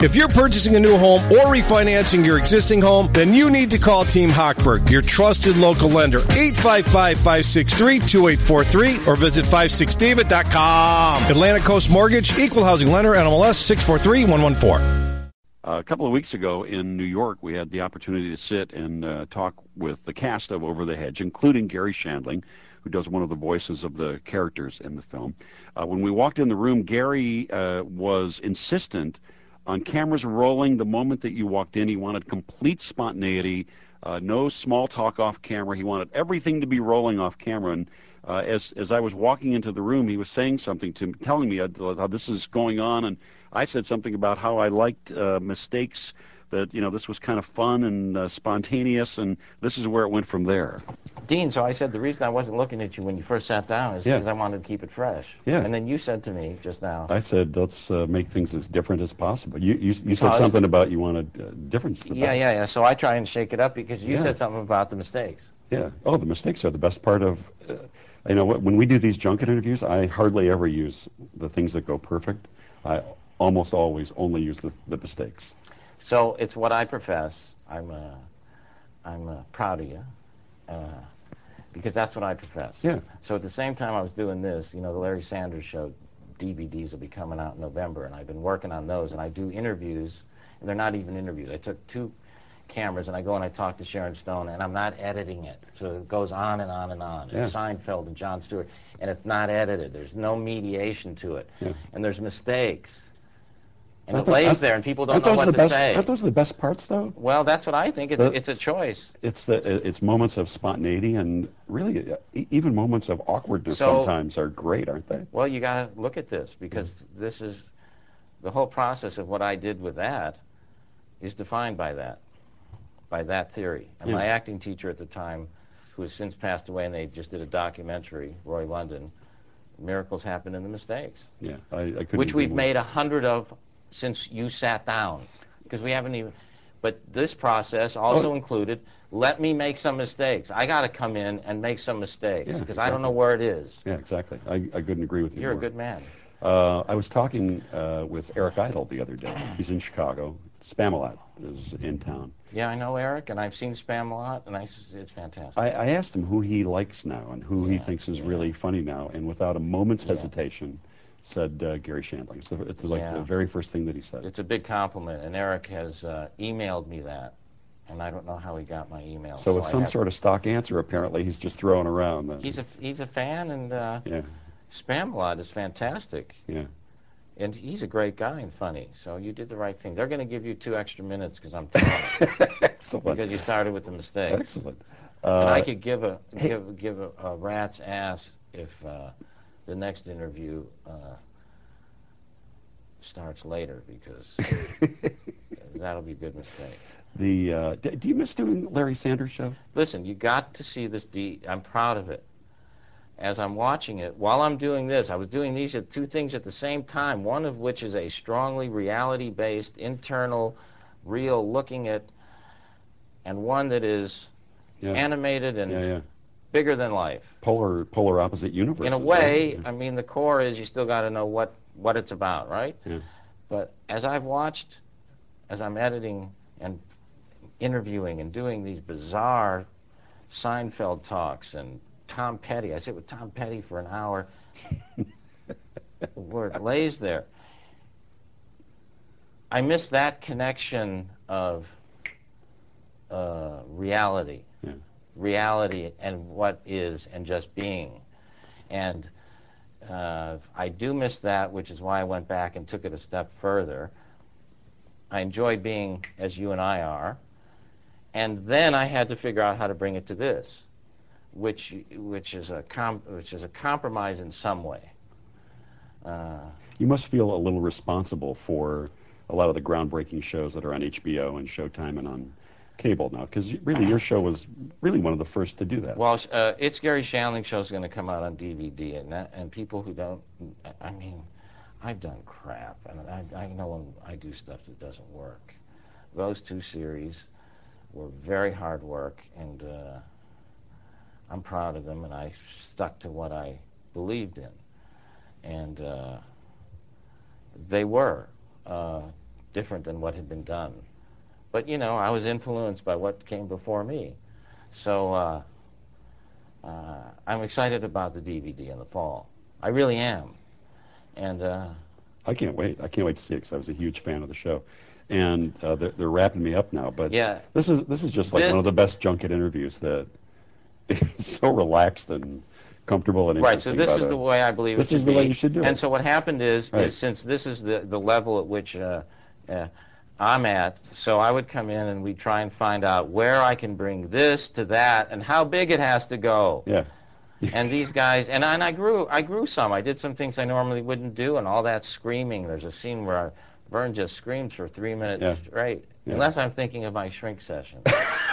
If you're purchasing a new home or refinancing your existing home, then you need to call Team Hochberg, your trusted local lender, 855-563-2843, or visit 56david.com. Atlantic Coast Mortgage, Equal Housing Lender, NMLS 643114. A couple of weeks ago in New York, we had the opportunity to sit and talk with the cast of Over the Hedge, including Garry Shandling, who does one of the voices of the characters in the film. When we walked in the room, Garry was insistent on cameras rolling the moment that you walked in. He wanted complete spontaneity, no small talk off camera. He wanted everything to be rolling off camera. And as I was walking into the room, he was saying something to me, telling me how this is going on. And I said something about how I liked mistakes, that, this was kind of fun and spontaneous, and this is where it went from there. Dean, so I said the reason I wasn't looking at you when you first sat down is because I wanted to keep it fresh. Yeah. And then you said to me just now. I said, let's make things as different as possible. You said something about you wanted difference. Yeah. So I try and shake it up because you said something about the mistakes. Yeah. Oh, the mistakes are the best part of... when we do these junket interviews, I hardly ever use the things that go perfect. I almost always only use the mistakes. So it's what I profess. I'm proud of you. Because that's what I profess. Yeah. So at the same time I was doing this, the Larry Sanders Show DVDs will be coming out in November, and I've been working on those, and I do interviews, and they're not even interviews. I took 2 cameras, and I go and I talk to Sharon Stone, and I'm not editing it. So it goes on and on and on. Yeah. And Seinfeld and Jon Stewart, and it's not edited. There's no mediation to it. Yeah. And there's mistakes. And it lays there, and people don't know what to say. Aren't those the best parts, though? Well, that's what I think. It's a choice. It's moments of spontaneity, and really, even moments of awkwardness sometimes are great, aren't they? Well, you got to look at this, because this is the whole process of what I did with that is defined by that theory. And my acting teacher at the time, who has since passed away, and they just did a documentary, Roy London, Miracles Happen in the Mistakes. Yeah, I couldn't. Which we've made 100 of since you sat down, because we haven't even. But this process also included, let me make some mistakes. I got to come in and make some mistakes, because I don't know where it is. Yeah, exactly. I couldn't agree with you. You're a good man. I was talking with Eric Idle the other day. He's in Chicago. Spamalot is in town. Yeah, I know Eric, and I've seen Spamalot, and it's fantastic. I asked him who he likes now and who he thinks is really funny now, and without a moment's hesitation, said Garry Shandling. It's the very first thing that he said. It's a big compliment, and Eric has emailed me that, and I don't know how he got my email. So it's some sort of stock answer, apparently. He's just throwing around. He's a fan, and Spamalot is fantastic. Yeah. And he's a great guy and funny, so you did the right thing. They're going to give you 2 extra minutes because I'm talking. Excellent. Because you started with the mistakes. Excellent. And I could give a rat's ass if the next interview starts later, because that'll be a good mistake. Do you miss doing Larry Sanders Show? Listen, you got to see this. I'm proud of it. As I'm watching it, while I'm doing this, I was doing these 2 things at the same time, one of which is a strongly reality-based, internal, real looking at, and one that is animated and bigger than life. Polar opposite universes. In a way, I mean, the core is you still got to know what it's about, right? Yeah. But as I've watched, as I'm editing and interviewing and doing these bizarre Seinfeld talks and Tom Petty, I sit with Tom Petty for an hour where it lays there. I miss that connection of reality. Yeah. Reality and what is and just being. And I do miss that, which is why I went back and took it a step further. I enjoy being as you and I are. And then I had to figure out how to bring it to this, which is a compromise in some way. You must feel a little responsible for a lot of the groundbreaking shows that are on HBO and Showtime and on cable now, because really your show was really one of the first to do that. Well, It's Garry Shandling Show is going to come out on DVD, and people who don't, I mean, I've done crap, and I know when I do stuff that doesn't work. Those 2 series were very hard work, and I'm proud of them, and I stuck to what I believed in. And they were different than what had been done. But, you know, I was influenced by what came before me. So I'm excited about the DVD in the fall. I really am. And I can't wait. I can't wait to see it because I was a huge fan of the show. And they're wrapping me up now. But yeah, this is just like one of the best junket interviews that is so relaxed and comfortable and interesting. Right, so this is the way I believe this it is should the way be. you should do it. And so what happened is Right. since this is the level at which I'm at, so I would come in and we'd try and find out where I can bring this to that and how big it has to go. Yeah. And these guys, and I grew some. I did some things I normally wouldn't do, and all that screaming. There's a scene where Vern just screams for 3 minutes straight, Yeah. unless I'm thinking of my shrink session.